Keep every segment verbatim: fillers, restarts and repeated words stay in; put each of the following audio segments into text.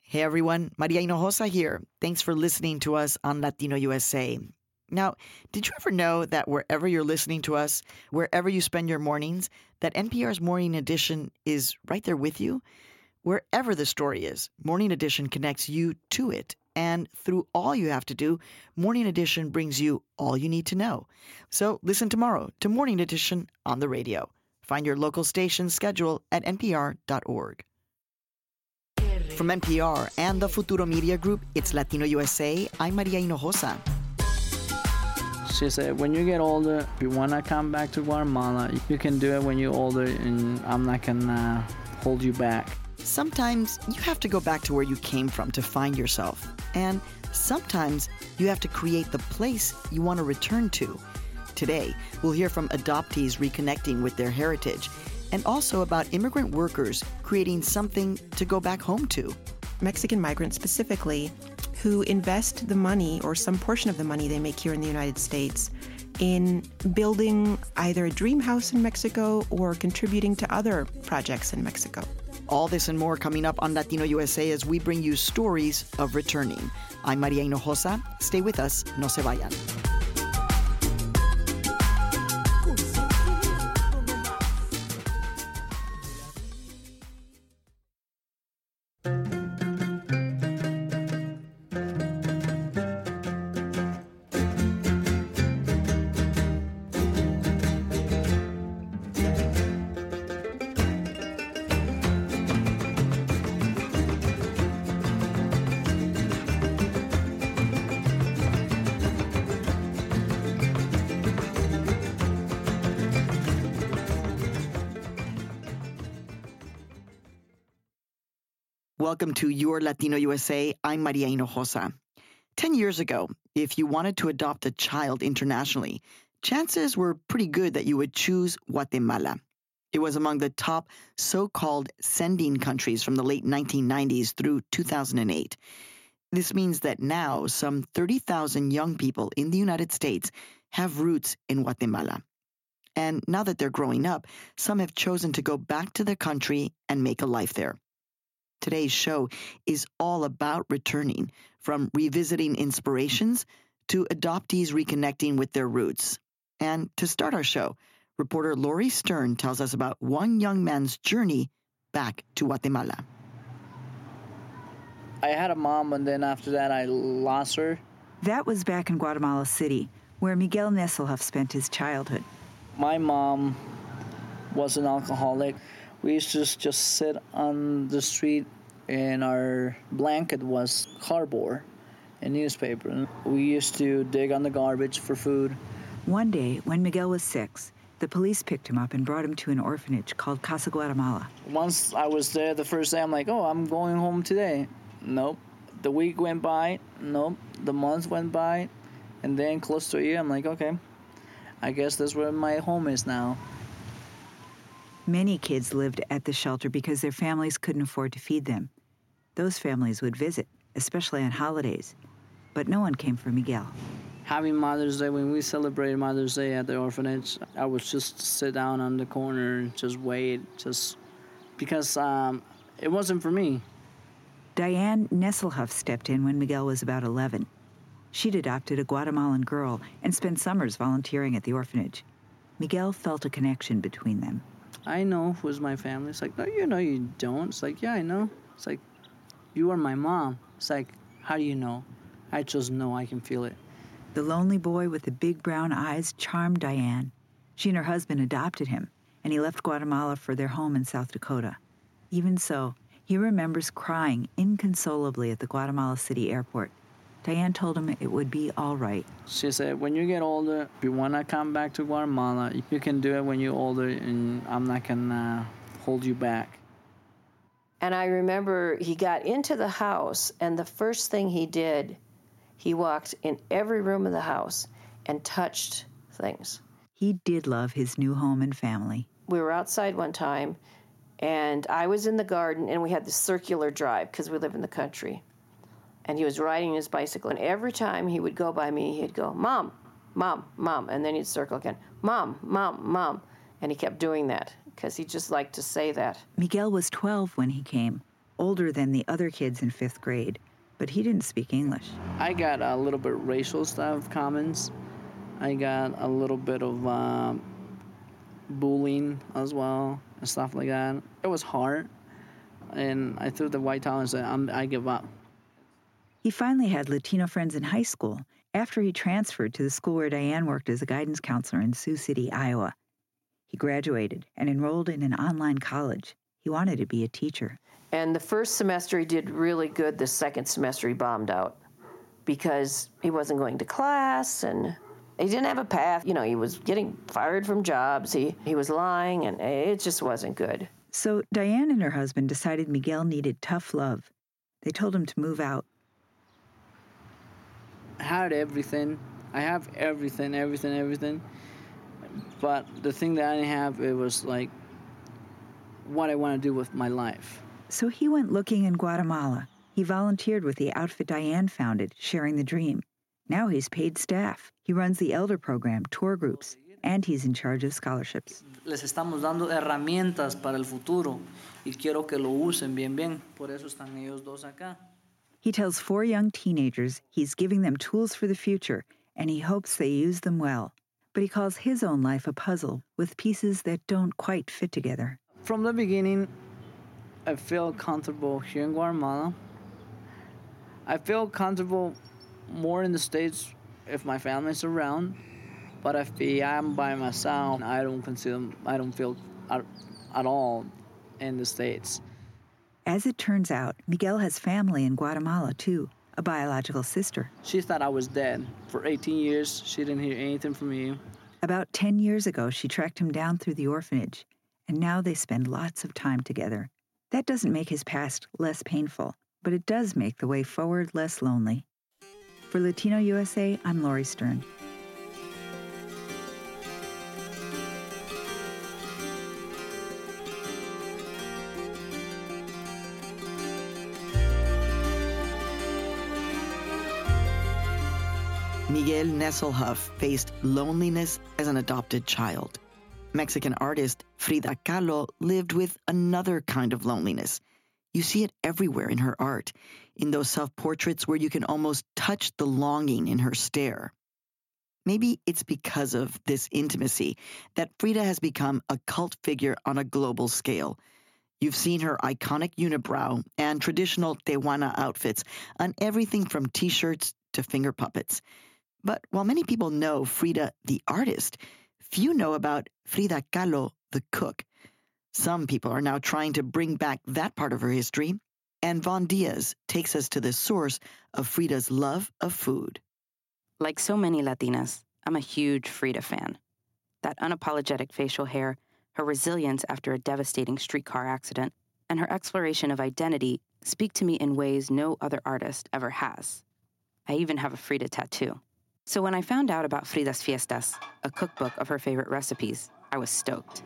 Hey everyone, Maria Hinojosa here. Thanks for listening to us on Latino U S A. Now, did you ever know that wherever you're listening to us, wherever you spend your mornings, that N P R's Morning Edition is right there with you? Wherever the story is, Morning Edition connects you to it. And through all you have to do, Morning Edition brings you all you need to know. So listen tomorrow to Morning Edition on the radio. Find your local station schedule at N P R dot org. From N P R and the Futuro Media Group, it's Latino U S A. I'm Maria Hinojosa. She said, when you get older, if you want to come back to Guatemala, you can do it when you're older, and I'm not going to hold you back. Sometimes you have to go back to where you came from to find yourself. And sometimes you have to create the place you want to return to. Today, we'll hear from adoptees reconnecting with their heritage, and also about immigrant workers creating something to go back home to. Mexican migrants specifically, who invest the money or some portion of the money they make here in the United States in building either a dream house in Mexico or contributing to other projects in Mexico. All this and more coming up on Latino U S A as we bring you stories of returning. I'm Maria Hinojosa. Stay with us. No se vayan. Welcome to Your Latino U S A. I'm Maria Hinojosa. Ten years ago, if you wanted to adopt a child internationally, chances were pretty good that you would choose Guatemala. It was among the top so-called sending countries from the late nineteen nineties through two thousand eight. This means that now some thirty thousand young people in the United States have roots in Guatemala. And now that they're growing up, some have chosen to go back to their country and make a life there. Today's show is all about returning, from revisiting inspirations to adoptees reconnecting with their roots. And to start our show, reporter Lori Stern tells us about one young man's journey back to Guatemala. I had a mom, and then after that, I lost her. That was back in Guatemala City, where Miguel Nesselhoff spent his childhood. My mom was an alcoholic. We used to just sit on the street, and our blanket was cardboard and newspaper. We used to dig on the garbage for food. One day, when Miguel was six, the police picked him up and brought him to an orphanage called Casa Guatemala. Once I was there the first day, I'm like, oh, I'm going home today. Nope. The week went by. Nope. The month went by. And then close to a year, I'm like, okay, I guess that's where my home is now. Many kids lived at the shelter because their families couldn't afford to feed them. Those families would visit, especially on holidays. But no one came for Miguel. Having Mother's Day, when we celebrated Mother's Day at the orphanage, I would just sit down on the corner and just wait, just because um, it wasn't for me. Diane Nesselhoff stepped in when Miguel was about eleven. She'd adopted a Guatemalan girl and spent summers volunteering at the orphanage. Miguel felt a connection between them. I know who's my family. It's like, no, you know you don't. It's like, yeah, I know. It's like, you are my mom. It's like, how do you know? I just know. I can feel it. The lonely boy with the big brown eyes charmed Diane. She and her husband adopted him, and he left Guatemala for their home in South Dakota. Even so, he remembers crying inconsolably at the Guatemala City airport. Diane told him it would be all right. She said, when you get older, if you want to come back to Guatemala, you can do it when you're older, and I'm not going to hold you back. And I remember he got into the house, and the first thing he did, he walked in every room of the house and touched things. He did love his new home and family. We were outside one time, and I was in the garden, and we had this circular drive because we live in the country. And he was riding his bicycle, and every time he would go by me, he'd go, Mom, Mom, Mom, and then he'd circle again, Mom, Mom, Mom. And he kept doing that because he just liked to say that. Miguel was twelve when he came. older than the other kids in fifth grade, but he didn't speak English. I got a little bit racial stuff, comments. I got a little bit of um, bullying as well and stuff like that. It was hard, and I threw the white towel and said, I'm, I give up. He finally had Latino friends in high school after he transferred to the school where Diane worked as a guidance counselor in Sioux City, Iowa. He graduated and enrolled in an online college. He wanted to be a teacher. And the first semester he did really good. The second semester he bombed out because he wasn't going to class and he didn't have a path. You know, he was getting fired from jobs. He, he was lying, and it just wasn't good. So Diane and her husband decided Miguel needed tough love. They told him to move out. I had everything. I have everything, everything, everything. But the thing that I didn't have, it was like what I want to do with my life. So he went looking in Guatemala. He volunteered with the outfit Diane founded, Sharing the Dream. Now he's paid staff. He runs the Elder Program, tour groups, and he's in charge of scholarships. Les estamos dando herramientas para el futuro y quiero que lo usen bien, bien. Por eso están ellos dos acá. He tells four young teenagers he's giving them tools for the future, and he hopes they use them well. But he calls his own life a puzzle with pieces that don't quite fit together. From the beginning, I feel comfortable here in Guatemala. I feel comfortable more in the States if my family's around. But if I'm by myself, I don't consider, I don't feel at, at all in the States. As it turns out, Miguel has family in Guatemala, too, a biological sister. She thought I was dead. For eighteen years, she didn't hear anything from me. About ten years ago, she tracked him down through the orphanage, and now they spend lots of time together. That doesn't make his past less painful, but it does make the way forward less lonely. For Latino U S A, I'm Lori Stern. Miguel Nesselhuff faced loneliness as an adopted child. Mexican artist Frida Kahlo lived with another kind of loneliness. You see it everywhere in her art, in those self-portraits where you can almost touch the longing in her stare. Maybe it's because of this intimacy that Frida has become a cult figure on a global scale. You've seen her iconic unibrow and traditional Tehuana outfits on everything from T-shirts to finger puppets. But while many people know Frida the artist, few know about Frida Kahlo the cook. Some people are now trying to bring back that part of her history, and Von Diaz takes us to the source of Frida's love of food. Like so many Latinas, I'm a huge Frida fan. That unapologetic facial hair, her resilience after a devastating streetcar accident, and her exploration of identity speak to me in ways no other artist ever has. I even have a Frida tattoo. So when I found out about Frida's Fiestas, a cookbook of her favorite recipes, I was stoked.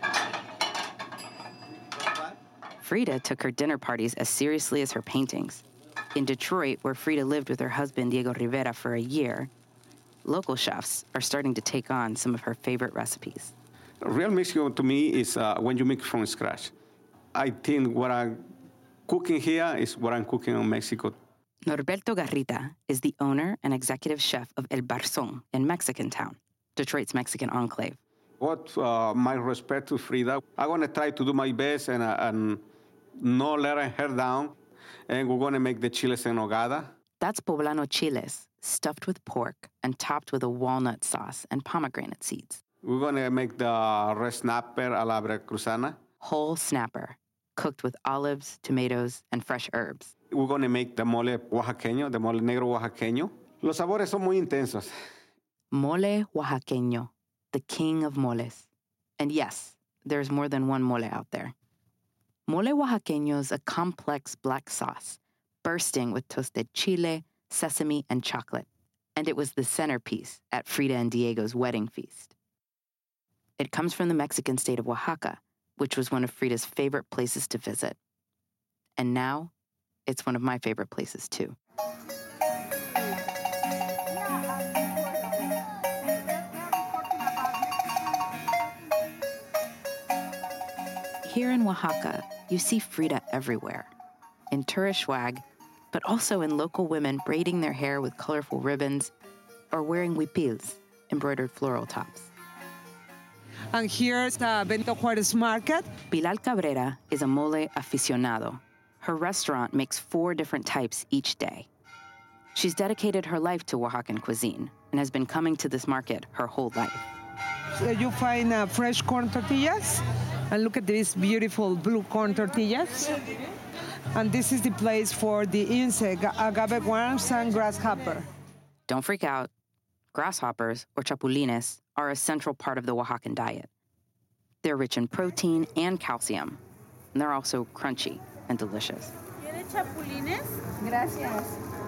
Frida took her dinner parties as seriously as her paintings. In Detroit, where Frida lived with her husband Diego Rivera for a year, local chefs are starting to take on some of her favorite recipes. Real Mexico to me is uh, when you make from scratch. I think what I'm cooking here is what I'm cooking in Mexico. Norberto Garrita is the owner and executive chef of El Barzón in Mexican Town, Detroit's Mexican enclave. What uh, my respect to Frida, I'm going to try to do my best and, uh, and not let her down. And we're going to make the chiles en nogada. That's poblano chiles, stuffed with pork and topped with a walnut sauce and pomegranate seeds. We're going to make the red snapper a la veracruzana. Whole snapper, cooked with olives, tomatoes, and fresh herbs. We're going to make the mole oaxaqueño, the mole negro oaxaqueño. Los sabores son muy intensos. Mole oaxaqueño, the king of moles. And yes, there's more than one mole out there. Mole oaxaqueño is a complex black sauce, bursting with toasted chile, sesame, and chocolate. And it was the centerpiece at Frida and Diego's wedding feast. It comes from the Mexican state of Oaxaca, which was one of Frida's favorite places to visit. And now, it's one of my favorite places, too. Here in Oaxaca, you see Frida everywhere. in tourist swag, but also in local women braiding their hair with colorful ribbons or wearing huipils, embroidered floral tops. And here's the Benito Juarez Market. Pilar Cabrera is a mole aficionado. Her restaurant makes four different types each day. She's dedicated her life to Oaxacan cuisine and has been coming to this market her whole life. So you find uh, fresh corn tortillas, and look at these beautiful blue corn tortillas. And this is the place for the insect, agave worms and grasshopper. Don't freak out. Grasshoppers, or chapulines, are a central part of the Oaxacan diet. They're rich in protein and calcium, and they're also crunchy and delicious. ¿Quiere chapulines? Gracias.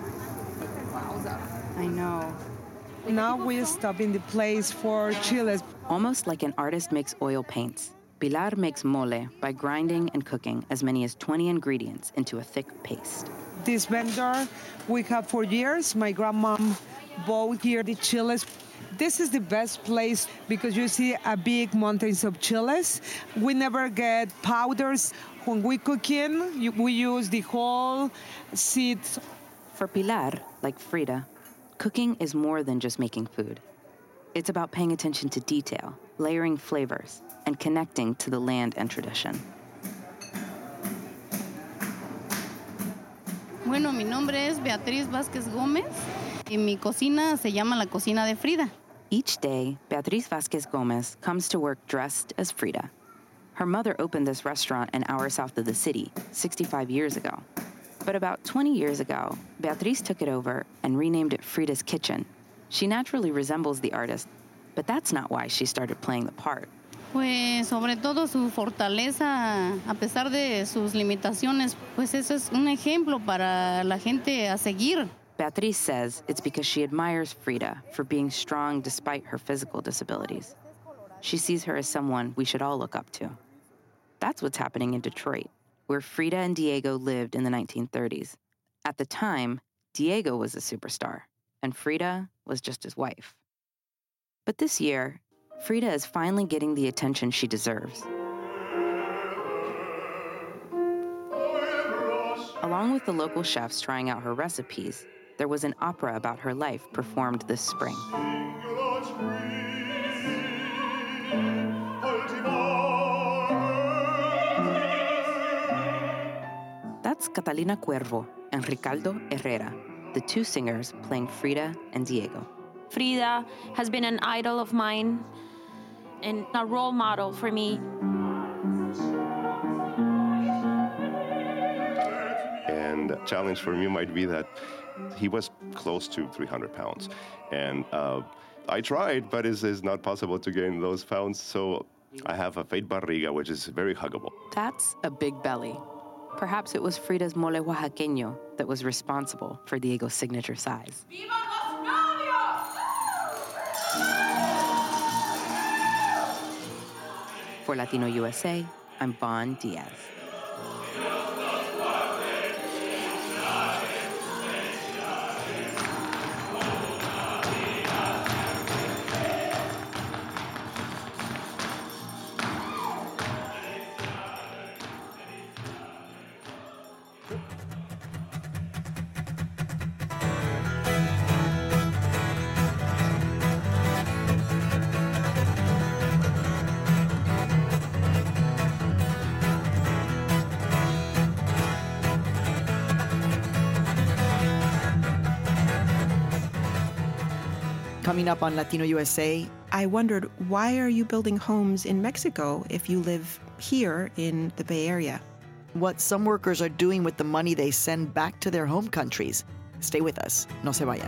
I know. Now we stop in the place for chiles. Almost like an artist makes oil paints, Pilar makes mole by grinding and cooking as many as twenty ingredients into a thick paste. This vendor we have for years. My grandmom bought here the chiles. This is the best place because you see a big mountains of chiles. We never get powders. When we cook in, we use the whole seeds. For Pilar, like Frida, cooking is more than just making food. It's about paying attention to detail, layering flavors, and connecting to the land and tradition. Bueno, mi nombre es Beatriz Vázquez Gómez y mi cocina se llama la Cocina de Frida. Each day, Beatriz Vázquez Gómez comes to work dressed as Frida. Her mother opened this restaurant an hour south of the city sixty-five years ago. But about twenty years ago, Beatriz took it over and renamed it Frida's Kitchen. She naturally resembles the artist, but that's not why she started playing the part. Pues sobre todo su fortaleza, a pesar de sus limitaciones, pues eso es un ejemplo para la gente a seguir. Beatriz says it's because she admires Frida for being strong despite her physical disabilities. She sees her as someone we should all look up to. That's what's happening in Detroit, where Frida and Diego lived in the nineteen thirties. At the time, Diego was a superstar, and Frida was just his wife. But this year, Frida is finally getting the attention she deserves. Along with the local chefs trying out her recipes, there was an opera about her life performed this spring. That's Catalina Cuervo and Ricardo Herrera, the two singers playing Frida and Diego. Frida has been an idol of mine and a role model for me. And the challenge for me might be that he was close to three hundred pounds. And uh, I tried, but it's, it's not possible to gain those pounds. So I have a fake barriga, which is very huggable. That's a big belly. Perhaps it was Frida's mole oaxaqueño that was responsible for Diego's signature size. ¡Viva los novios! For Latino U S A, I'm Vaughn Diaz. Coming up on Latino U S A, I wondered, why are you building homes in Mexico if you live here in the Bay Area? what some workers are doing with the money they send back to their home countries. Stay with us. No se vayan.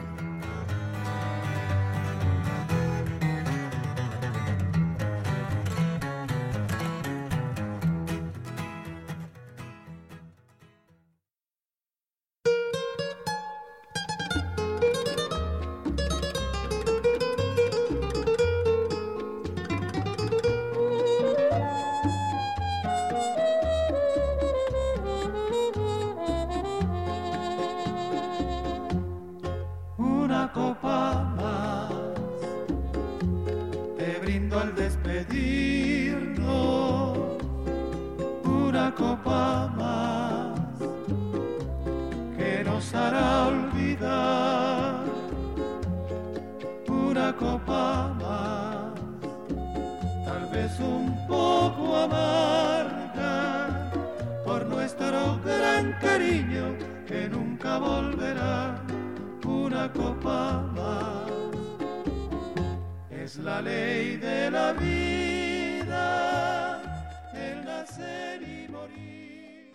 Navidad, una copa más, tal vez un poco amarga, por nuestro gran cariño que nunca volverá, una copa más. Es la ley de la vida, el nacer y morir.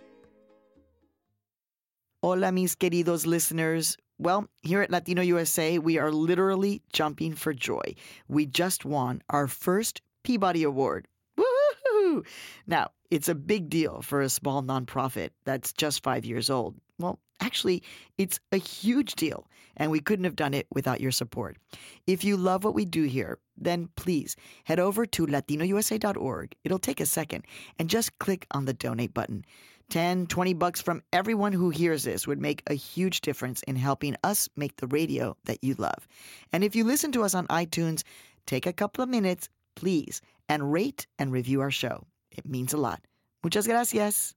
Hola, mis queridos listeners. Well, here at Latino U S A, we are literally jumping for joy. We just won our first Peabody Award. Woo-hoo-hoo! Now, it's a big deal for a small nonprofit that's just five years old. Well, actually, it's a huge deal, and we couldn't have done it without your support. If you love what we do here, then please head over to latino u s a dot org. It'll take a second, and just click on the donate button. ten, twenty bucks from everyone who hears this would make a huge difference in helping us make the radio that you love. And if you listen to us on iTunes, take a couple of minutes, please, and rate and review our show. It means a lot. Muchas gracias.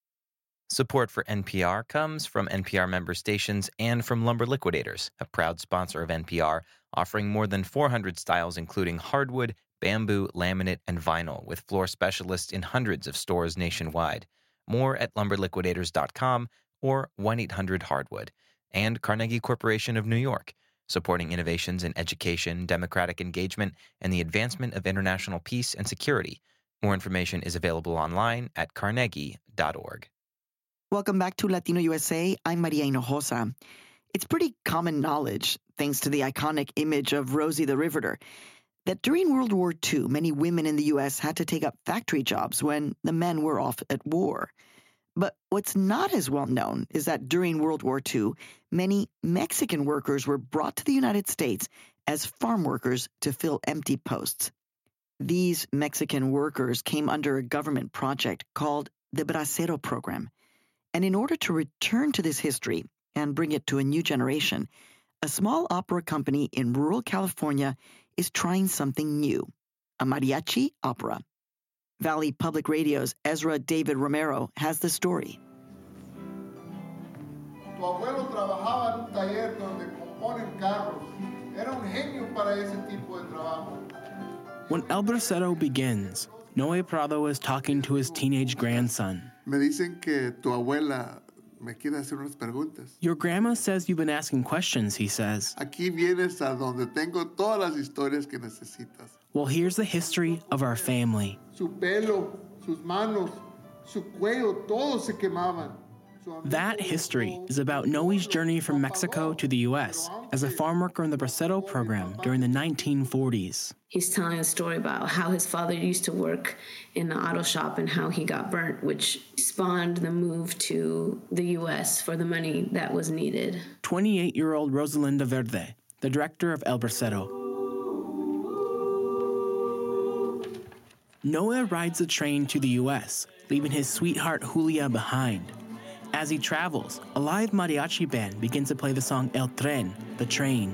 Support for N P R comes from N P R member stations and from Lumber Liquidators, a proud sponsor of N P R, offering more than four hundred styles including hardwood, bamboo, laminate, and vinyl, with floor specialists in hundreds of stores nationwide. More at lumber liquidators dot com or one eight hundred hardwood. And Carnegie Corporation of New York, supporting innovations in education, democratic engagement, and the advancement of international peace and security. More information is available online at carnegie dot org. Welcome back to Latino U S A. I'm Maria Hinojosa. It's pretty common knowledge, thanks to the iconic image of Rosie the Riveter, that during World War Two, many women in the U S had to take up factory jobs when the men were off at war. But what's not as well known is that during World War Two, many Mexican workers were brought to the United States as farm workers to fill empty posts. These Mexican workers came under a government project called the Bracero Program. And in order to return to this history and bring it to a new generation, a small opera company in rural California is trying something new, a mariachi opera. Valley Public Radio's Ezra David Romero has the story. Tu abuelo trabajaba en un taller donde componen carros. Era un genio para ese tipo de trabajo. When El Bracero begins, Noe Prado is talking to his teenage grandson. Me dicen que tu abuela me quiere hacer unas preguntas. Your grandma says you've been asking questions, he says. Aquí vienes a donde tengo todas las historias que necesitas. Well, here's the history of our family. Su pelo, sus manos, su cuello, todos se quemaban. That history is about Noe's journey from Mexico to the U S as a farm worker in the Bracero program during the nineteen forties. He's telling a story about how his father used to work in the auto shop and how he got burnt, which spawned the move to the U S for the money that was needed. twenty-eight-year-old Rosalinda Verde, the director of El Bracero. Noe rides a train to the U S, leaving his sweetheart Julia behind. As he travels, a live mariachi band begins to play the song El Tren, the train.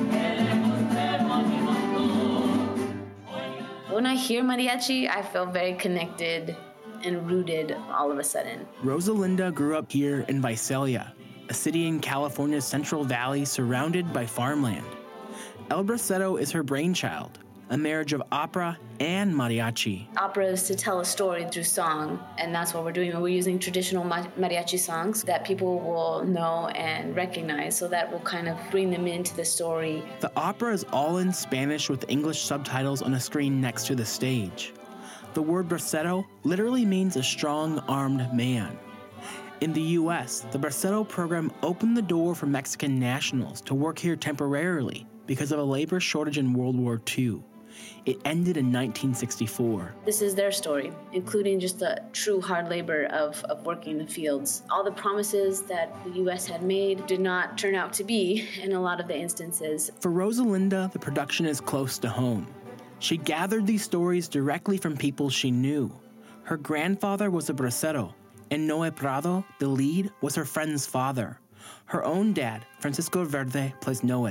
When I hear mariachi, I feel very connected and rooted all of a sudden. Rosalinda grew up here in Visalia, a city in California's Central Valley surrounded by farmland. El Bracero is her brainchild, a marriage of opera and mariachi. Opera is to tell a story through song, and that's what we're doing. We're using traditional mariachi songs that people will know and recognize, so that will kind of bring them into the story. The opera is all in Spanish with English subtitles on a screen next to the stage. The word bracero literally means a strong-armed man. In the U S, the Bracero program opened the door for Mexican nationals to work here temporarily because of a labor shortage in World War Two. It ended in nineteen sixty-four. This is their story, including just the true hard labor of, of working the fields. All the promises that the U S had made did not turn out to be in a lot of the instances. For Rosalinda, the production is close to home. She gathered these stories directly from people she knew. Her grandfather was a bracero, and Noe Prado, the lead, was her friend's father. Her own dad, Francisco Verde, plays Noe.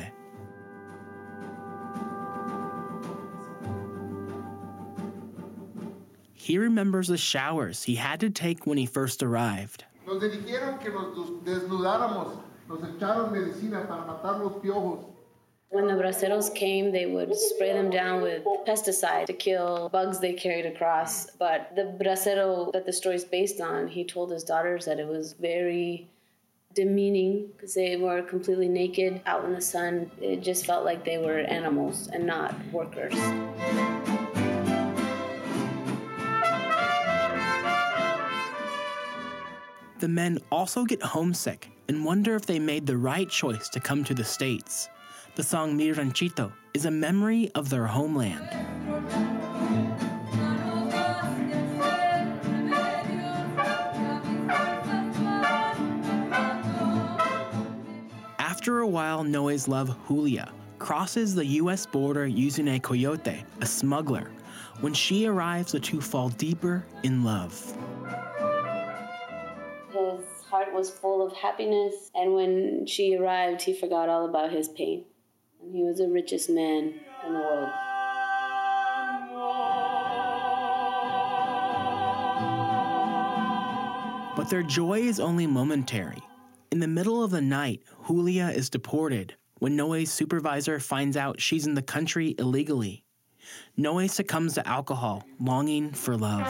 He remembers the showers he had to take when he first arrived. Nos dijeron que nos desnudáramos Nos echaron medicina para matar los piojos. When the braceros came, they would spray them down with pesticide to kill bugs they carried across. But the bracero that the story is based on, he told his daughters that it was very demeaning because they were completely naked out in the sun. It just felt like they were animals and not workers. The men also get homesick and wonder if they made the right choice to come to the States. The song Mi Ranchito is a memory of their homeland. After a while, Noe's love, Julia, crosses the U S border using a coyote, a smuggler. When she arrives, the two fall deeper in love. His heart was full of happiness, and when she arrived, he forgot all about his pain. And he was the richest man in the world. But their joy is only momentary. In the middle of the night, Julia is deported when Noe's supervisor finds out she's in the country illegally. Noe succumbs to alcohol, longing for love.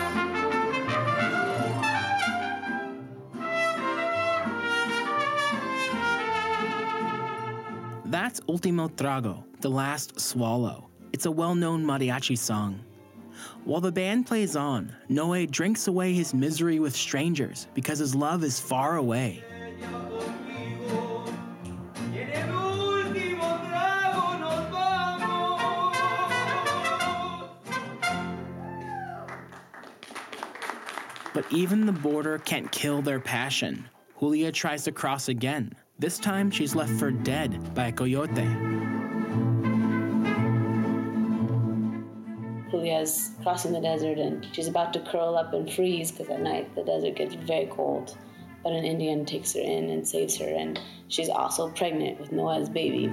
That's Ultimo Trago, the last swallow. It's a well-known mariachi song. While the band plays on, Noe drinks away his misery with strangers because his love is far away. But even the border can't kill their passion. Julia tries to cross again. This time, she's left for dead by a coyote. Julia's crossing the desert, and she's about to curl up and freeze because at night the desert gets very cold. But an Indian takes her in and saves her, and she's also pregnant with Noe's baby.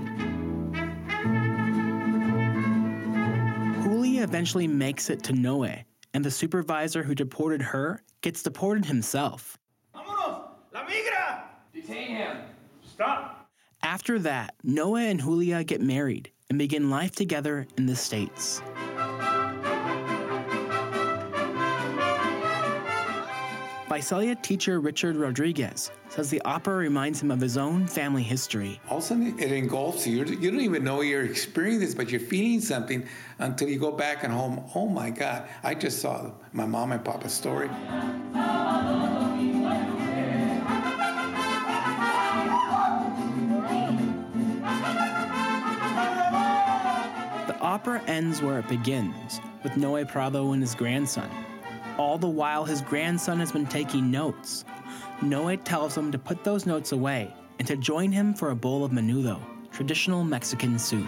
Julia eventually makes it to Noe, and the supervisor who deported her gets deported himself. Vámonos! La migra! Detain him. Stop. After that, Noe and Julia get married and begin life together in the States. Visalia teacher Richard Rodriguez says the opera reminds him of his own family history. All of a sudden, it engulfs you. You don't even know you're experiencing this, but you're feeling something until you go back and home. Oh my God, I just saw my mom and papa's story. The opera ends where it begins, with Noe Prado and his grandson. All the while, his grandson has been taking notes. Noe tells him to put those notes away and to join him for a bowl of menudo, traditional Mexican soup.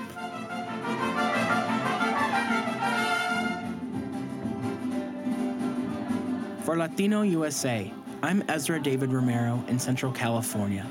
For Latino U S A, I'm Ezra David Romero in Central California.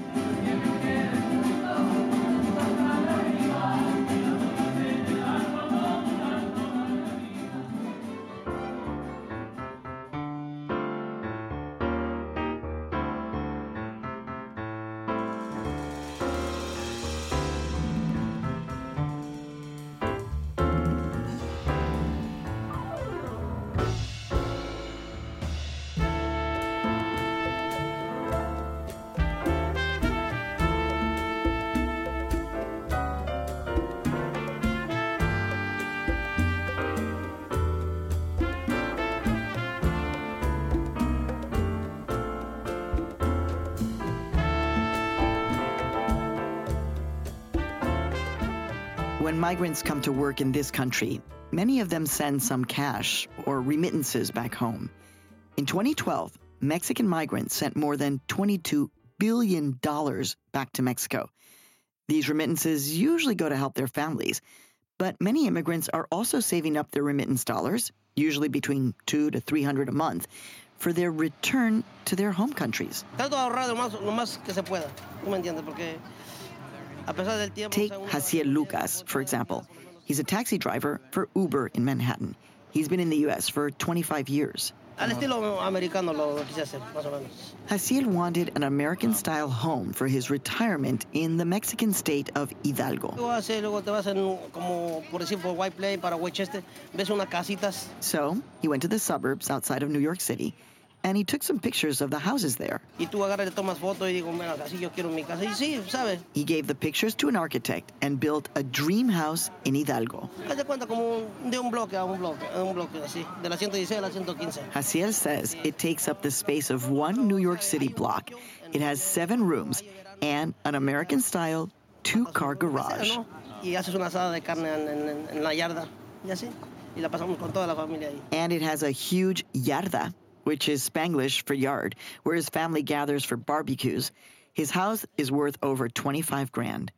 When migrants come to work in this country, many of them send some cash or remittances back home. In twenty twelve, Mexican migrants sent more than twenty-two billion dollars back to Mexico. These remittances usually go to help their families, but many immigrants are also saving up their remittance dollars, usually between two to three hundred a month, for their return to their home countries. Trato de ahorrar lo más, lo más que se pueda. ¿Tú me entiendes? Porque Take Jaciel Lucas, for example. He's a taxi driver for Uber in Manhattan. He's been in the U S for twenty-five years. Al estilo americano lo quise hacer, más o menos. Jaciel wanted an American-style home for his retirement in the Mexican state of Hidalgo. Luego hace, luego te vas en, como por decir, por White Plain para Westchester, ves unas casitas. So he went to the suburbs outside of New York City, and he took some pictures of the houses there. Y tú agarras y tomas fotos y digo, mira, así yo quiero mi casa. Y sí, ¿sabes? He gave the pictures to an architect and built a dream house in Hidalgo. Haz de cuenta como un, de un bloque a un bloque, a un bloque así, de la ciento dieciséis a la ciento quince. Jaciel says it takes up the space of one New York City block. It has seven rooms and an American-style two-car garage. Y haces una asada de carne en, en, en la yarda, y así. Y la pasamos con toda la familia ahí. And it has a huge yarda, which is Spanglish for yard, where his family gathers for barbecues. His house is worth over twenty-five grand.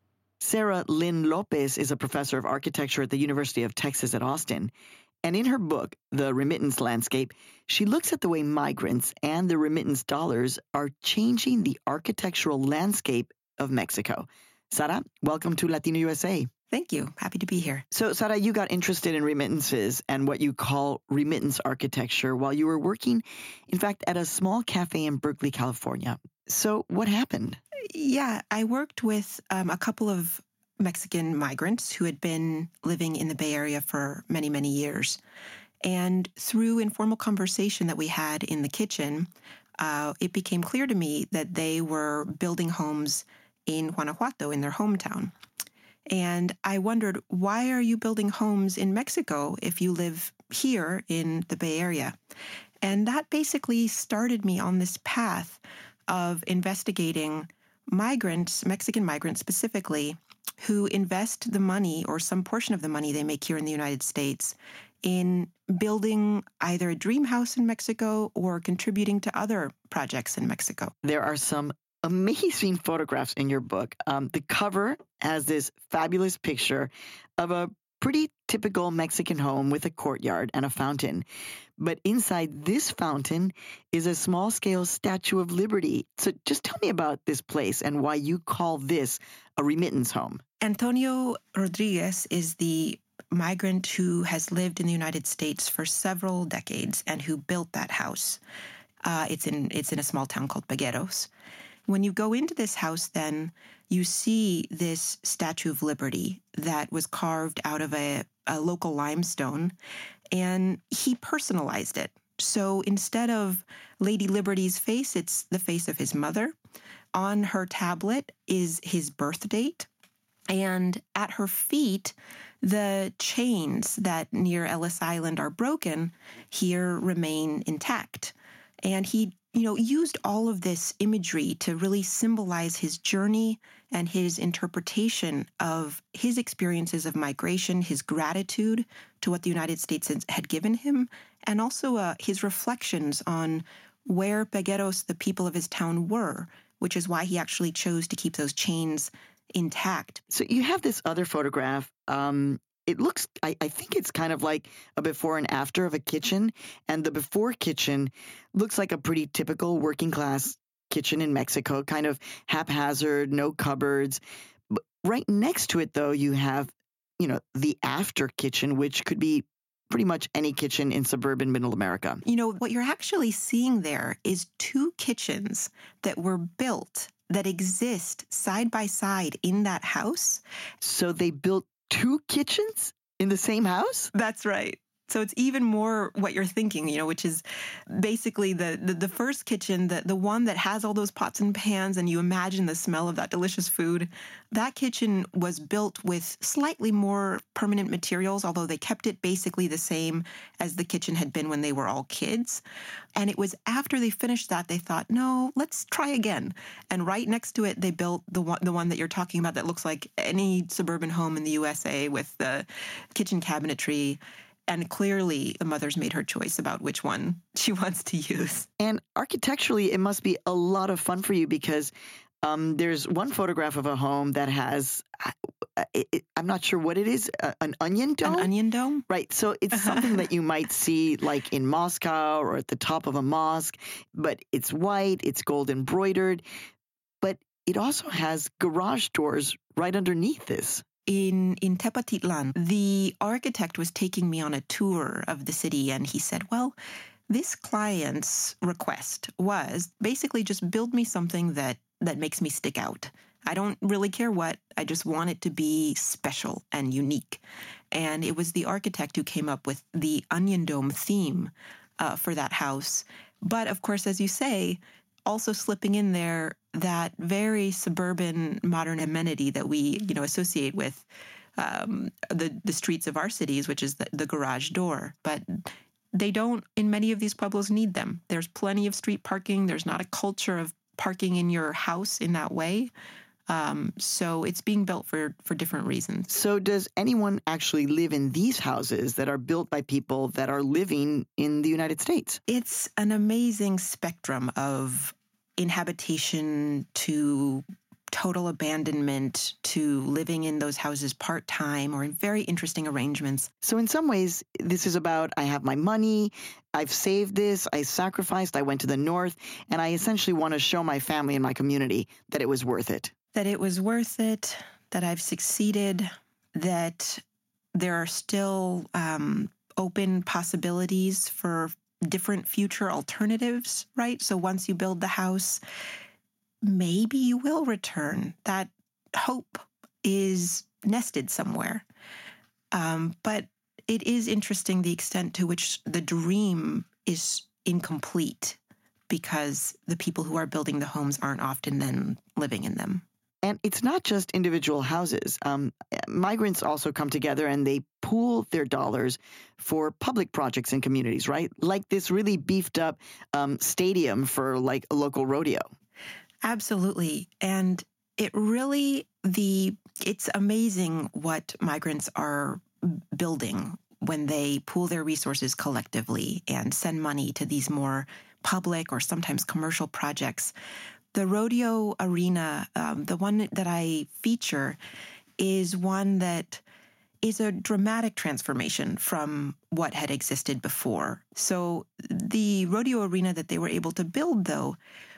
Sarah Lynn Lopez is a professor of architecture at the University of Texas at Austin. And in her book, The Remittance Landscape, she looks at the way migrants and the remittance dollars are changing the architectural landscape of Mexico. Sara, welcome to Latino U S A. Thank you. Happy to be here. So, Sara, you got interested in remittances and what you call remittance architecture while you were working, in fact, at a small cafe in Berkeley, California. So what happened? Yeah, I worked with um, a couple of Mexican migrants who had been living in the Bay Area for many, many years. And through informal conversation that we had in the kitchen, uh, it became clear to me that they were building homes in Guanajuato, in their hometown. And I wondered, why are you building homes in Mexico if you live here in the Bay Area? And that basically started me on this path of investigating migrants, Mexican migrants specifically, who invest the money or some portion of the money they make here in the United States in building either a dream house in Mexico or contributing to other projects in Mexico. There are some amazing photographs in your book. Um, the cover has this fabulous picture of a pretty typical Mexican home with a courtyard and a fountain. But inside this fountain is a small-scale Statue of Liberty. So just tell me about this place and why you call this a remittance home. Antonio Rodriguez is the migrant who has lived in the United States for several decades and who built that house. Uh, it's in it's in a small town called Pegueros. When you go into this house, then, you see this Statue of Liberty that was carved out of a, a local limestone, and he personalized it. So instead of Lady Liberty's face, it's the face of his mother. On her tablet is his birth date, and at her feet, the chains that near Ellis Island are broken here remain intact. And he you know, used all of this imagery to really symbolize his journey and his interpretation of his experiences of migration, his gratitude to what the United States had given him, and also uh, his reflections on where Pegueros, the people of his town, were, which is why he actually chose to keep those chains intact. So you have this other photograph. Um, it looks, I, I think it's kind of like a before and after of a kitchen. And the before kitchen looks like a pretty typical working class kitchen in Mexico, kind of haphazard, no cupboards. But right next to it, though, you have, you know, the after kitchen, which could be pretty much any kitchen in suburban middle America. You know, what you're actually seeing there is two kitchens that were built that exist side by side in that house. So they built two kitchens in the same house? That's right. So it's even more what you're thinking, you know, which is basically the, the, the first kitchen, the, the one that has all those pots and pans, and you imagine the smell of that delicious food. That kitchen was built with slightly more permanent materials, although they kept it basically the same as the kitchen had been when they were all kids. And it was after they finished that, they thought, no, let's try again. And right next to it, they built the one, the one that you're talking about that looks like any suburban home in the U S A with the kitchen cabinetry. And clearly, the mother's made her choice about which one she wants to use. And architecturally, it must be a lot of fun for you because um, there's one photograph of a home that has, uh, it, it, I'm not sure what it is, uh, an onion dome? An onion dome? Right. So it's something that you might see like in Moscow or at the top of a mosque, but it's white, it's gold embroidered, but it also has garage doors right underneath this. In in Tepatitlan, the architect was taking me on a tour of the city, and he said, well, This client's request was basically just build me something that, that makes me stick out. I don't really care what. I just want it to be special and unique. And it was the architect who came up with the onion dome theme uh, for that house. But of course, as you say, also slipping in there that very suburban modern amenity that we, you know, associate with um, the, the streets of our cities, which is the, the garage door. But they don't, in many of these pueblos, need them. There's plenty of street parking. There's not a culture of parking in your house in that way. Um, so it's being built for, for different reasons. So does anyone actually live in these houses that are built by people that are living in the United States? It's an amazing spectrum of inhabitation to total abandonment to living in those houses part-time or in very interesting arrangements. So in some ways, this is about I have my money, I've saved this, I sacrificed, I went to the north, and I essentially want to show my family and my community that it was worth it. That it was worth it, that I've succeeded, that there are still um, open possibilities for different future alternatives, right? So once you build the house, maybe you will return. That hope is nested somewhere. Um, but it is interesting the extent to which the dream is incomplete because the people who are building the homes aren't often then living in them. And it's not just individual houses. Um, migrants also come together and they pool their dollars for public projects in communities, right? Like this really beefed up um, stadium for like a local rodeo. Absolutely. And it really, the it's amazing what migrants are building when they pool their resources collectively and send money to these more public or sometimes commercial projects. The rodeo arena, um, the one that I feature, is one that is a dramatic transformation from what had existed before. So the rodeo arena that they were able to build, though,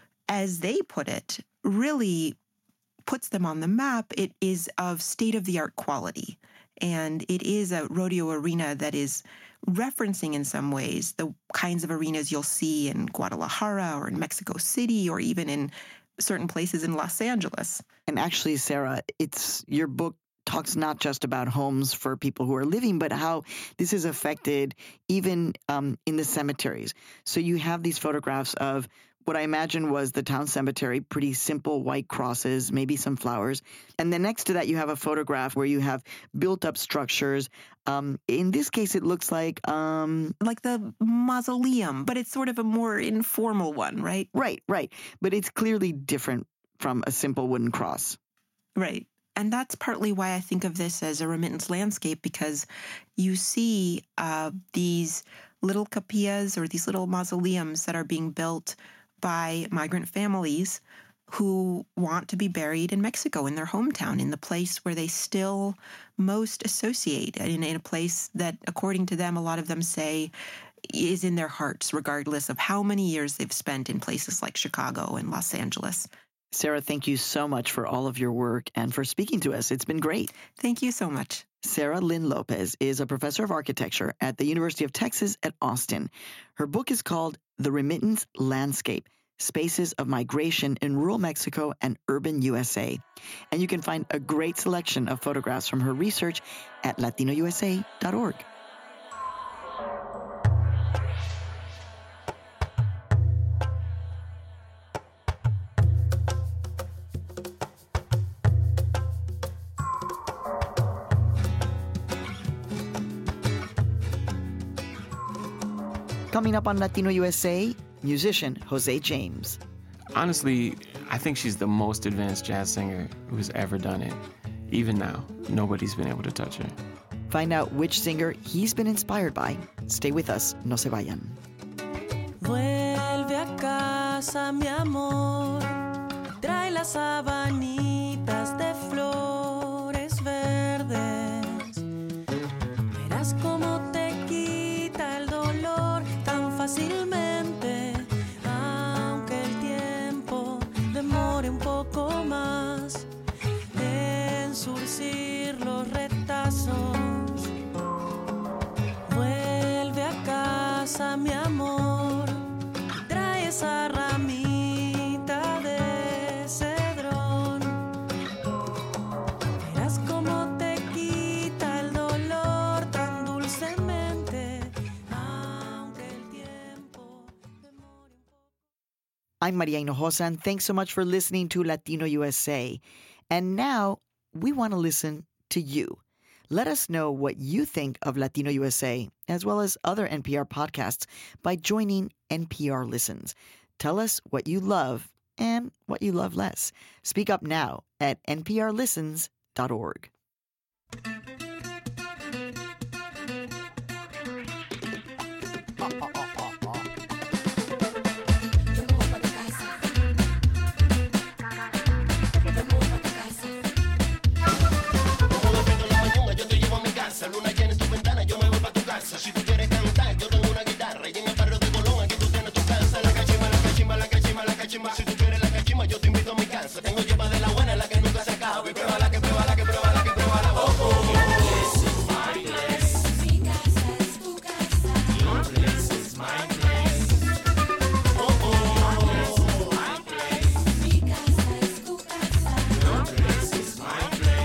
as they put it, really puts them on the map. It is of state-of-the-art quality. And it is a rodeo arena that is referencing in some ways the kinds of arenas you'll see in Guadalajara or in Mexico City or even in certain places in Los Angeles. And actually, Sarah, it's your book talks not just about homes for people who are living, but how this is affected even um, in the cemeteries. So you have these photographs of what I imagine was the town cemetery, pretty simple white crosses, maybe some flowers. And then next to that, you have a photograph where you have built up structures. Um, in this case, it looks like... Um, like the mausoleum, but it's sort of a more informal one, right? Right, right. But it's clearly different from a simple wooden cross. Right. And that's partly why I think of this as a remittance landscape, because you see uh, these little capillas or these little mausoleums that are being built by migrant families who want to be buried in Mexico, in their hometown, in the place where they still most associate, in, in a place that, according to them, a lot of them say is in their hearts, regardless of how many years they've spent in places like Chicago and Los Angeles. Sarah, thank you so much for all of your work and for speaking to us. It's been great. Thank you so much. Sarah Lynn Lopez is a professor of architecture at the University of Texas at Austin. Her book is called The Remittance Landscape: Spaces of Migration in Rural Mexico and Urban U S A. And you can find a great selection of photographs from her research at latino u s a dot org. Coming up on Latino U S A, musician Jose James. Honestly, I think she's the most advanced jazz singer who's ever done it. Even now, nobody's been able to touch her. Find out which singer he's been inspired by. Stay with us, no se vayan. Vuelve a casa, mi amor. Trae las sabanitas de flores verdes. Verás cómo te quita el dolor tan fácilmente, aunque el tiempo demore un poco más en surcir los retazos. Vuelve a casa, mi amor. I'm Maria Hinojosa, and thanks so much for listening to Latino U S A. And now we want to listen to you. Let us know what you think of Latino U S A, as well as other N P R podcasts, by joining N P R Listens. Tell us what you love and what you love less. Speak up now at n p r listens dot org. Luna llena en tu ventana, yo me voy pa' tu casa. Si tú quieres cantar, yo tengo una guitarra. Y en el barrio de Colón, aquí tú tienes tu casa. La cachimba, la cachimba, la cachimba, la cachimba. Si tú quieres la cachimba, yo te invito a mi casa. Tengo lleva de la buena, la que nunca se acaba. Y prueba la que prueba, la que prueba, la que prueba, la oh, oh. This is my place. Mi casa es tu casa. Your place is my place. Oh, oh. My place. Mi casa es tu casa. Your place is my place.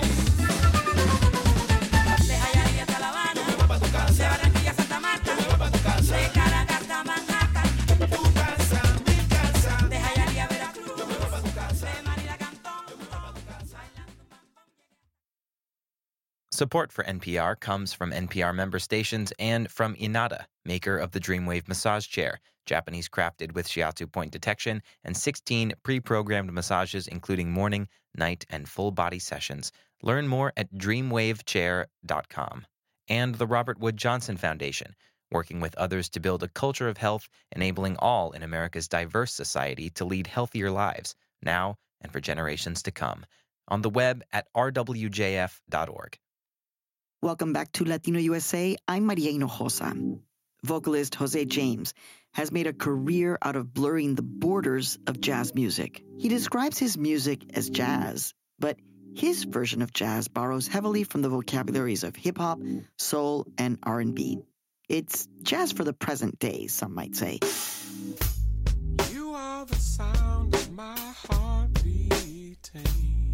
Support for N P R comes from N P R member stations and from Inada, maker of the Dreamwave massage chair, Japanese crafted with shiatsu point detection, and sixteen pre-programmed massages including morning, night, and full-body sessions. Learn more at dreamwave chair dot com. And the Robert Wood Johnson Foundation, working with others to build a culture of health, enabling all in America's diverse society to lead healthier lives, now and for generations to come. On the web at r w j f dot org. Welcome back to Latino U S A. I'm Maria Hinojosa. Vocalist Jose James has made a career out of blurring the borders of jazz music. He describes his music as jazz, but his version of jazz borrows heavily from the vocabularies of hip-hop, soul, and R and B. It's jazz for the present day, some might say. You are the sound of my heart beating.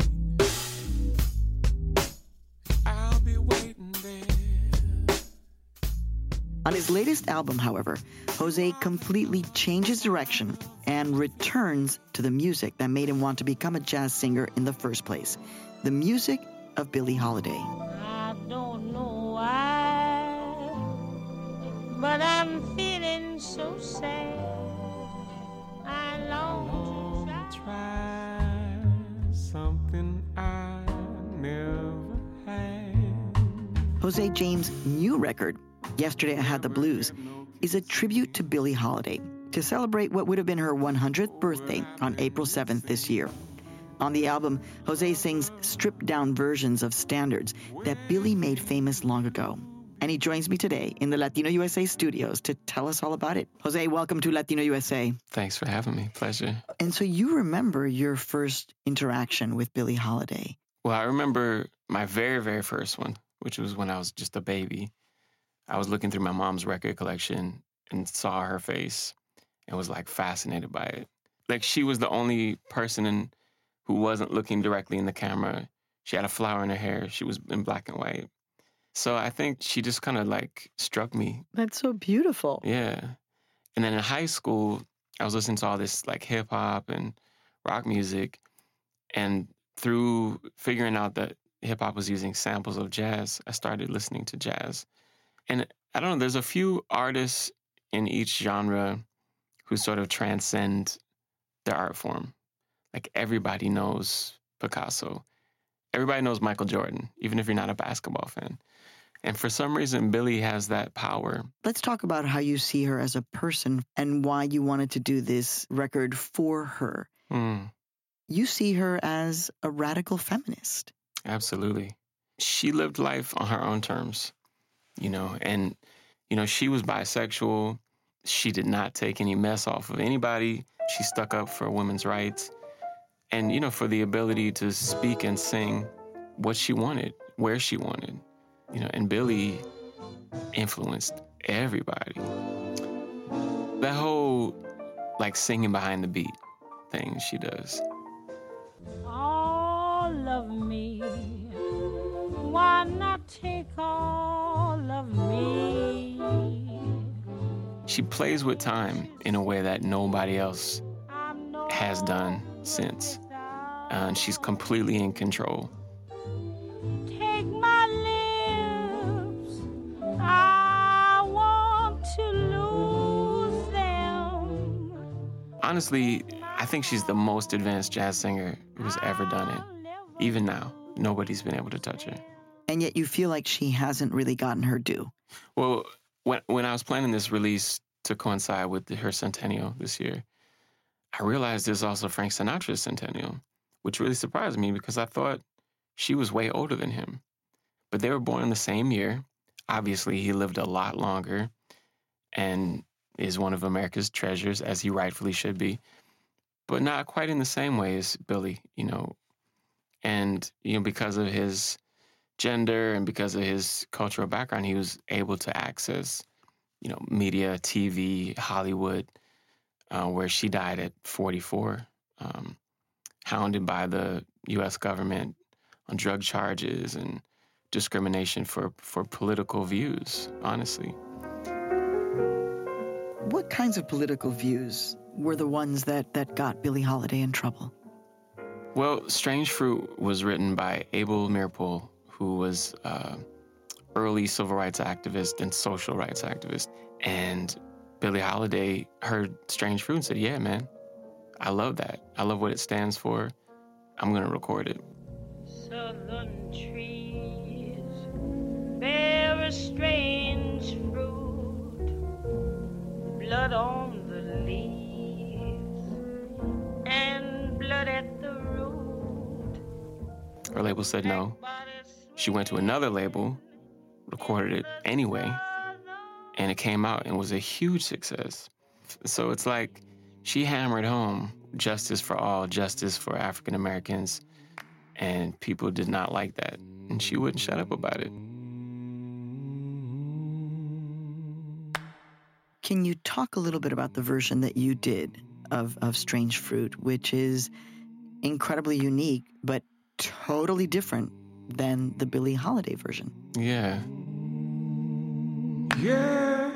I'll be waiting there. On his latest album, however, Jose completely changes direction and returns to the music that made him want to become a jazz singer in the first place, the music of Billie Holiday. I don't know why, but I'm feeling so sad. I long to try something I never had. Jose James' new record, Yesterday I Had the Blues, is a tribute to Billie Holiday to celebrate what would have been her one hundredth birthday on April seventh this year. On the album, Jose sings stripped-down versions of standards that Billie made famous long ago. And he joins me today in the Latino U S A studios to tell us all about it. Jose, welcome to Latino U S A. Thanks for having me. Pleasure. And so you remember your first interaction with Billie Holiday. Well, I remember my very, very first one, which was when I was just a baby. I was looking through my mom's record collection and saw her face and was like fascinated by it. Like she was the only person in, who wasn't looking directly in the camera. She had a flower in her hair. She was in black and white. So I think she just kind of like struck me. That's so beautiful. Yeah. And then in high school, I was listening to all this like hip hop and rock music. And through figuring out that hip hop was using samples of jazz, I started listening to jazz. And I don't know, there's a few artists in each genre who sort of transcend their art form. Like everybody knows Picasso. Everybody knows Michael Jordan, even if you're not a basketball fan. And for some reason, Billie has that power. Let's talk about how you see her as a person and why you wanted to do this record for her. Mm. You see her as a radical feminist. Absolutely. She lived life on her own terms, you know, and, you know, she was bisexual. She did not take any mess off of anybody. She stuck up for women's rights. And, you know, for the ability to speak and sing what she wanted, where she wanted. You know, and Billie influenced everybody. That whole, like, singing behind the beat thing she does. all of me. Why not take all of me? She plays with time in a way that nobody else has done since. Uh, and she's completely in control. Take my lips, I want to lose them. Honestly, I think she's the most advanced jazz singer who's ever done it. Even now, nobody's been able to touch her. And yet you feel like she hasn't really gotten her due. Well, when when I was planning this release to coincide with the, her centennial this year, I realized there's also Frank Sinatra's centennial, which really surprised me because I thought she was way older than him. But they were born in the same year. Obviously, he lived a lot longer and is one of America's treasures, as he rightfully should be, but not quite in the same way as Billy, you know. And, you know, because of his gender and because of his cultural background, he was able to access, you know, media, T V, Hollywood, uh, where she died at forty-four, um, hounded by the U S government on drug charges and discrimination for, for political views, honestly. What kinds of political views were the ones that, that got Billie Holiday in trouble? Well, Strange Fruit was written by Abel Meeropol, who was uh, early civil rights activist and social rights activist. And Billie Holiday heard Strange Fruit and said, yeah, man, I love that. I love what it stands for. I'm going to record it. Southern trees bear a strange fruit, blood on the leaves and blood at the root. Her label said no. She went to another label, recorded it anyway, and it came out and was a huge success. So it's like she hammered home justice for all, justice for African Americans, and people did not like that, and she wouldn't shut up about it. Can you talk a little bit about the version that you did of, of Strange Fruit, which is incredibly unique, but totally different than the Billie Holiday version? Yeah. Yeah.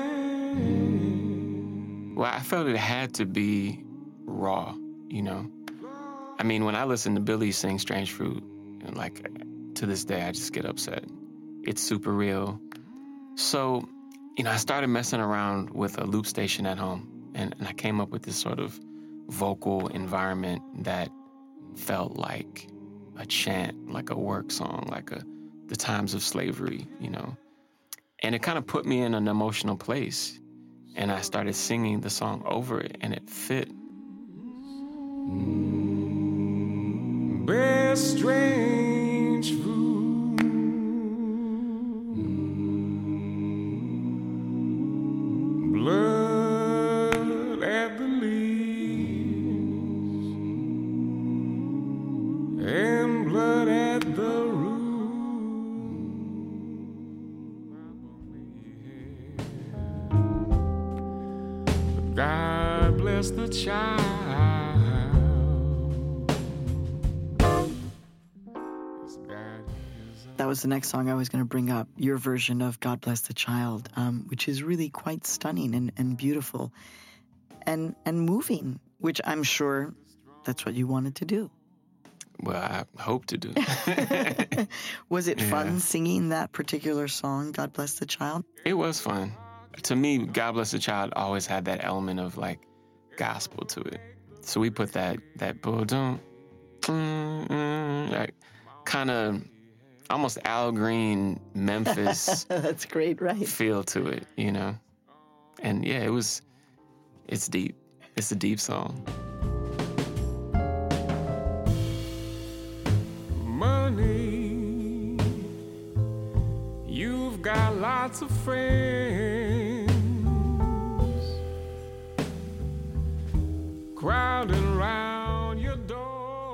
Well, I felt it had to be raw, you know? I mean, when I listen to Billie sing Strange Fruit, and like, to this day, I just get upset. It's super real. So, you know, I started messing around with a loop station at home, and, and I came up with this sort of vocal environment that felt like a chant, like a work song, like a the times of slavery, you know. And it kind of put me in an emotional place. And I started singing the song over it, and it fit. Best strange fruit, blood at the leaves and blood at the root. God bless the child. That was the next song I was going to bring up, your version of God Bless the Child, um, which is really quite stunning and, and beautiful and, and moving, which I'm sure that's what you wanted to do. Well, I hope to do. Was it Yeah. fun singing that particular song, God Bless the Child? It was fun. To me, God Bless the Child always had that element of like gospel to it. So we put that, that boom, like kind of almost Al Green, Memphis That's great, right? feel to it, you know? And yeah, it was, it's deep. It's a deep song. Money, you've got lots of friends crowding round your door.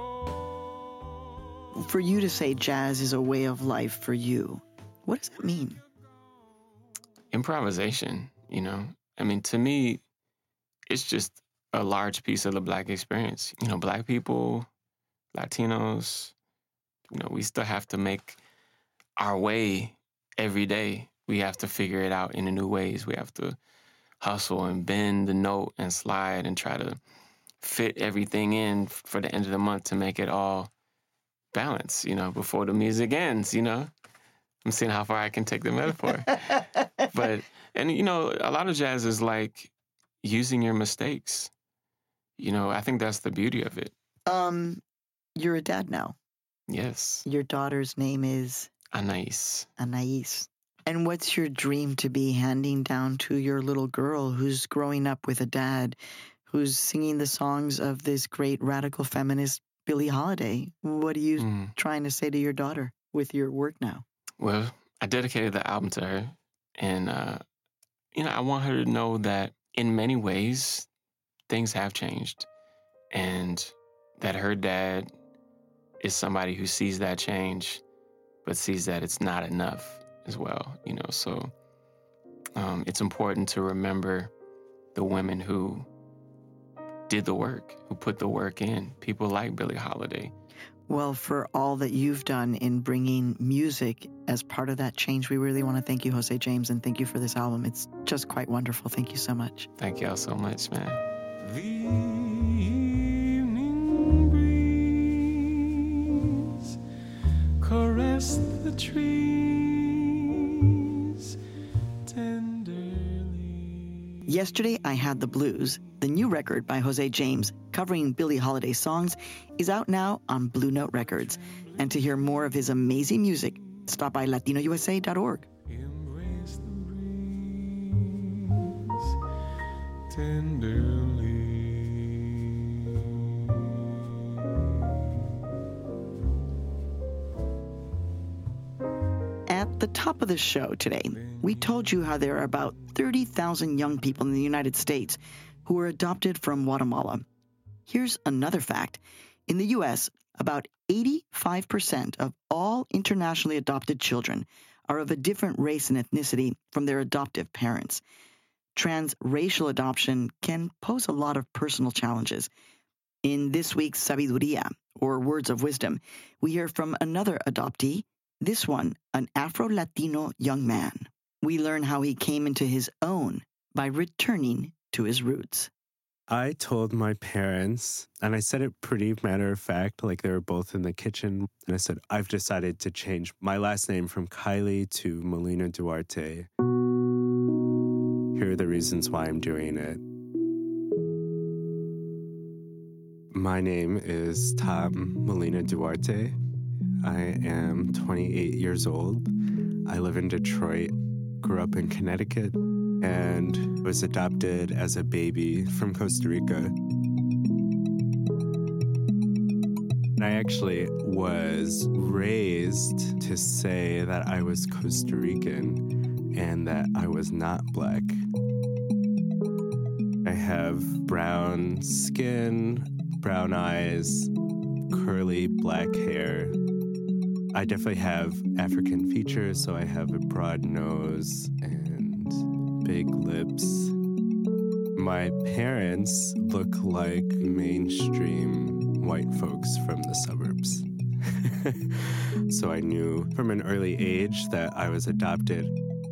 For you to say jazz is a way of life for you, what does that mean? Improvisation, you know? I mean, to me, it's just a large piece of the Black experience. You know, Black people, Latinos, you know, we still have to make our way every day. We have to figure it out in new ways. We have to hustle and bend the note and slide and try to fit everything in for the end of the month to make it all balance, you know, before the music ends, you know. I'm seeing how far I can take the metaphor. But, and, you know, a lot of jazz is like using your mistakes. You know, I think that's the beauty of it. Um, you're a dad now. Yes. Your daughter's name is? Anais. Anais. And what's your dream to be handing down to your little girl who's growing up with a dad who's singing the songs of this great radical feminist Billie Holiday? What are you mm. trying to say to your daughter with your work now? Well, I dedicated the album to her. And, uh, you know, I want her to know that in many ways, things have changed. And that her dad is somebody who sees that change, but sees that it's not enough as well, you know. So um, it's important to remember the women who did the work, who put the work in, people like Billie Holiday. Well, for all that you've done in bringing music as part of that change, we really want to thank you, Jose James, and thank you for this album. It's just quite wonderful. Thank you so much. Thank y'all so much, man. The evening breeze caress the trees tenderly. Yesterday, I Had the Blues, the new record by Jose James covering Billie Holiday songs, is out now on Blue Note Records. And to hear more of his amazing music, stop by latino u s a dot org. Embrace the breeze tenderly. At the top of the show today, we told you how there are about thirty thousand young people in the United States who were adopted from Guatemala. Here's another fact. In the U S, about eighty-five percent of all internationally adopted children are of a different race and ethnicity from their adoptive parents. Transracial adoption can pose a lot of personal challenges. In this week's Sabiduría, or Words of Wisdom, we hear from another adoptee, this one, an Afro-Latino young man. We learn how he came into his own by returning to his roots. I told my parents, and I said it pretty matter of fact, like they were both in the kitchen, and I said, I've decided to change my last name from Kylie to Molina Duarte. Here are the reasons why I'm doing it. My name is Tom Molina Duarte. I am twenty-eight years old. I live in Detroit, grew up in Connecticut, and was adopted as a baby from Costa Rica. And I actually was raised to say that I was Costa Rican and that I was not Black. I have brown skin, brown eyes, curly black hair. I definitely have African features, so I have a broad nose and big lips. My parents look like mainstream white folks from the suburbs. So I knew from an early age that I was adopted.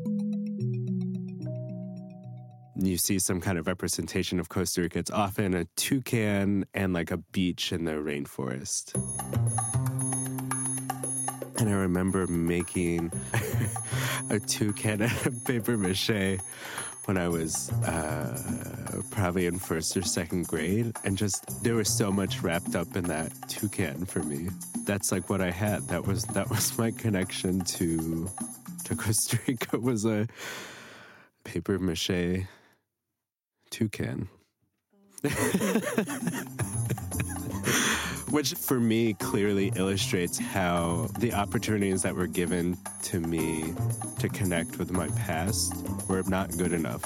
You see some kind of representation of Costa Rica. It's often a toucan and like a beach in the rainforest. And I remember making a toucan out of paper mache when I was uh, probably in first or second grade. And just, there was so much wrapped up in that toucan for me. That's like what I had. That was that was my connection to, to Costa Rica, was a paper mache toucan. Which for me clearly illustrates how the opportunities that were given to me to connect with my past were not good enough.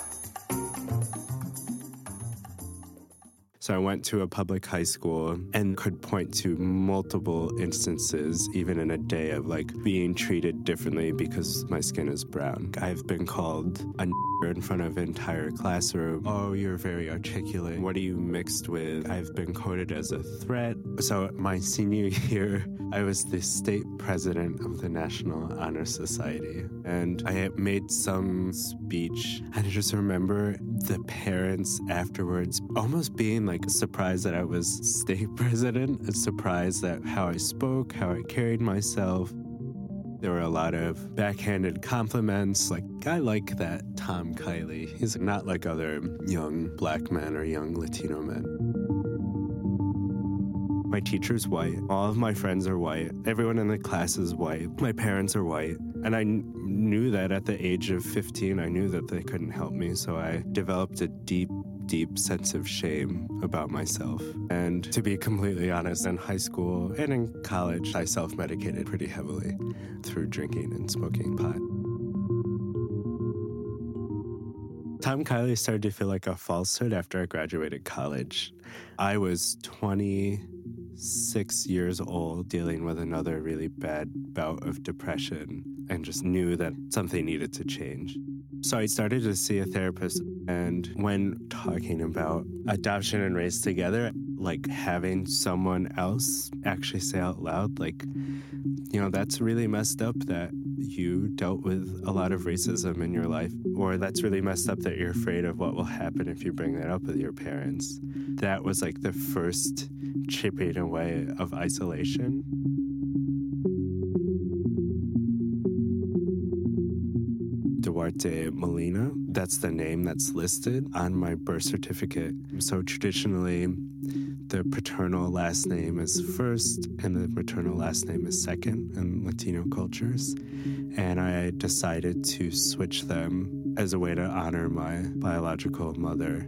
So I went to a public high school and could point to multiple instances, even in a day, of like being treated differently because my skin is brown. I've been called a n***er in front of an entire classroom. Oh, you're very articulate. What are you mixed with? I've been coded as a threat. So my senior year, I was the state president of the National Honor Society, and I had made some speech. And I just remember the parents afterwards almost being like surprised that I was state president, surprised at how I spoke, how I carried myself. There were a lot of backhanded compliments, like, I like that Tom Kiley. He's not like other young black men or young Latino men. My teacher's white. All of my friends are white. Everyone in the class is white. My parents are white. And I kn- knew that at the age of fifteen, I knew that they couldn't help me. So I developed a deep, deep sense of shame about myself. And to be completely honest, in high school and in college, I self-medicated pretty heavily through drinking and smoking pot. Tom Kiley started to feel like a falsehood after I graduated college. I was twenty-six years old, dealing with another really bad bout of depression, and just knew that something needed to change. So I started to see a therapist, and when talking about adoption and race together, like having someone else actually say out loud, like, you know, that's really messed up that you dealt with a lot of racism in your life, or that's really messed up that you're afraid of what will happen if you bring that up with your parents. That was like the first chipping away of isolation. Duarte Molina, that's the name that's listed on my birth certificate. So traditionally, the paternal last name is first and the maternal last name is second in Latino cultures. And I decided to switch them as a way to honor my biological mother.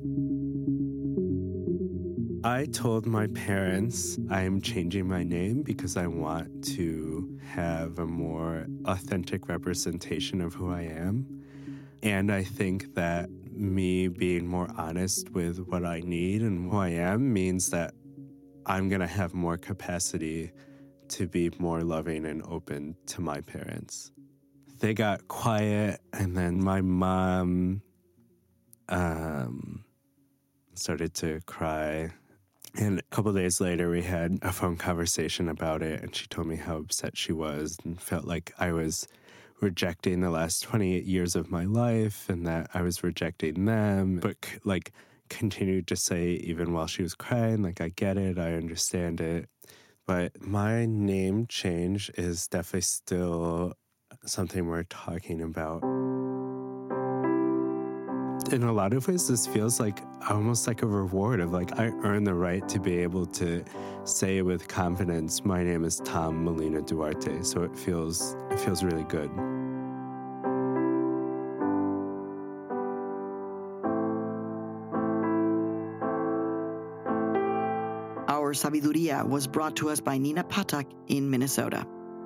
I told my parents I'm changing my name because I want to have a more authentic representation of who I am. And I think that me being more honest with what I need and who I am means that I'm going to have more capacity to be more loving and open to my parents. They got quiet, and then my mom um, started to cry. And a couple days later, we had a phone conversation about it, and she told me how upset she was and felt like I was rejecting the last twenty-eight years of my life and that I was rejecting them, but like continued to say, even while she was crying, like, I get it, I understand it. But my name change is definitely still something we're talking about. In a lot of ways, this feels like almost like a reward of like, I earned the right to be able to say with confidence, my name is Tom Molina Duarte. So it feels, it feels really good. Our Sabiduría was brought to us by Nina Patak in Minnesota.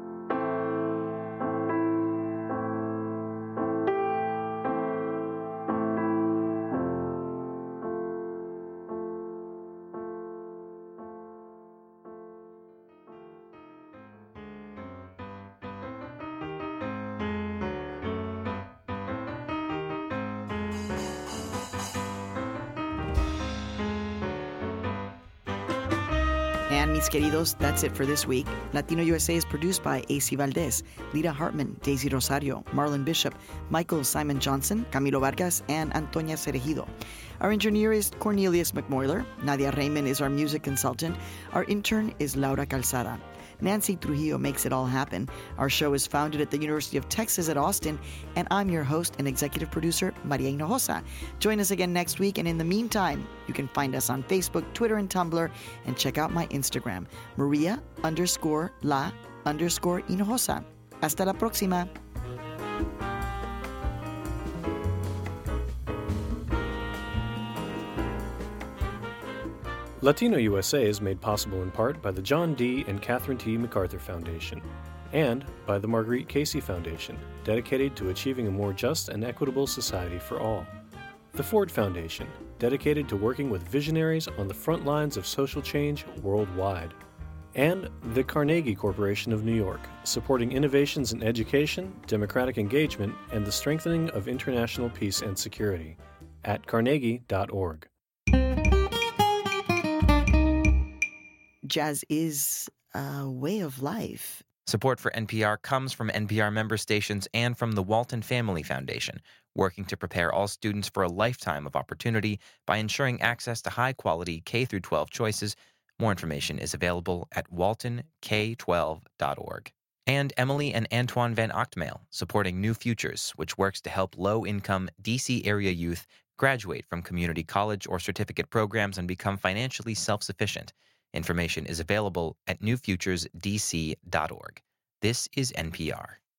And mis queridos, that's it for this week. Latino U S A is produced by A C Valdez, Lita Hartman, Daisy Rosario, Marlon Bishop, Michael Simon Johnson, Camilo Vargas, and Antonia Cerejido. Our engineer is Cornelius McMoyler. Nadia Raymond is our music consultant. Our intern is Laura Calzada. Nancy Trujillo makes it all happen. Our show is founded at the University of Texas at Austin, and I'm your host and executive producer, Maria Hinojosa. Join us again next week, and in the meantime, you can find us on Facebook, Twitter, and Tumblr, and check out my Instagram, Maria underscore la underscore Hinojosa. Hasta la próxima. Latino U S A is made possible in part by the John D. and Catherine T. MacArthur Foundation and by the Marguerite Casey Foundation, dedicated to achieving a more just and equitable society for all. The Ford Foundation, dedicated to working with visionaries on the front lines of social change worldwide. And the Carnegie Corporation of New York, supporting innovations in education, democratic engagement, and the strengthening of international peace and security at carnegie dot org. jazz is a way of life. Support for N P R comes from N P R member stations and from the Walton Family Foundation, working to prepare all students for a lifetime of opportunity by ensuring access to high-quality K through twelve choices. More information is available at walton k twelve dot org. And Emily and Antoine Van Ochtmael, supporting New Futures, which works to help low-income D C area youth graduate from community college or certificate programs and become financially self-sufficient. Information is available at new futures d c dot org. This is N P R.